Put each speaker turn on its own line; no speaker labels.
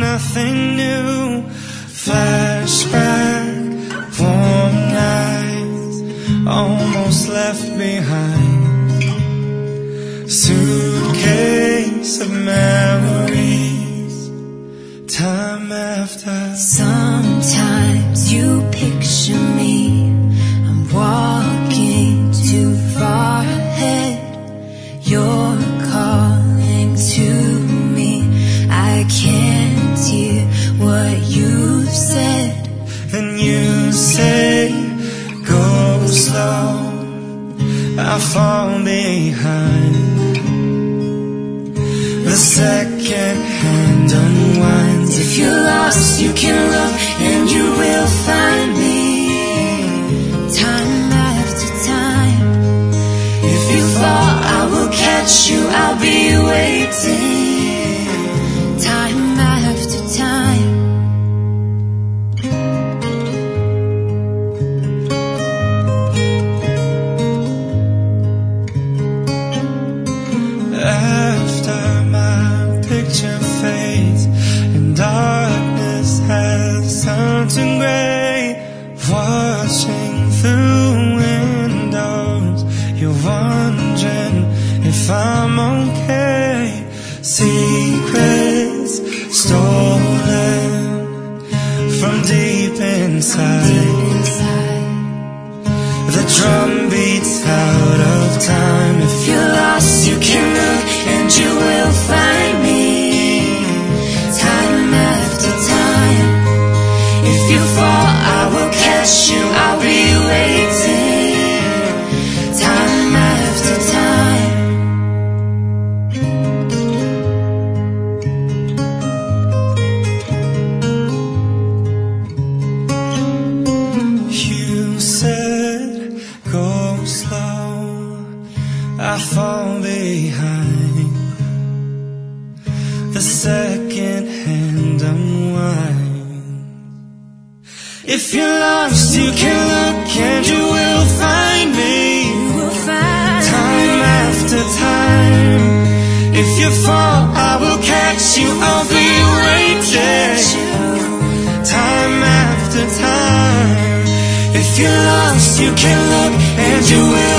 nothing new. Flashback, warm nights, almost left behind. Suitcase of memories, time after.
Sometimes you picture me, I'm walking too far ahead. You're calling to me, I can't hear what you've said.
And you say, go slow, I fall behind. The second hand unwinds.
If you're lost, you can look and you will find me. Time after time. If you fall, I will catch you, I'll be waiting. Time after time.
After my picture fades and darkness has turned to gray, watching through windows, you're wondering if I'm okay. Secrets stolen from deep inside. The drum beats out of time.
If you're lost, you can look and you will find me. Time after time. If you fall, I will catch you, I'll be waiting. Time after time.
You said, go slow, I fall behind. The second hand unwind. If you're lost, you can look and you will find me. Time after time. If you fall, I will catch you, I'll be waiting. Time after time. If you're lost, you can look and you will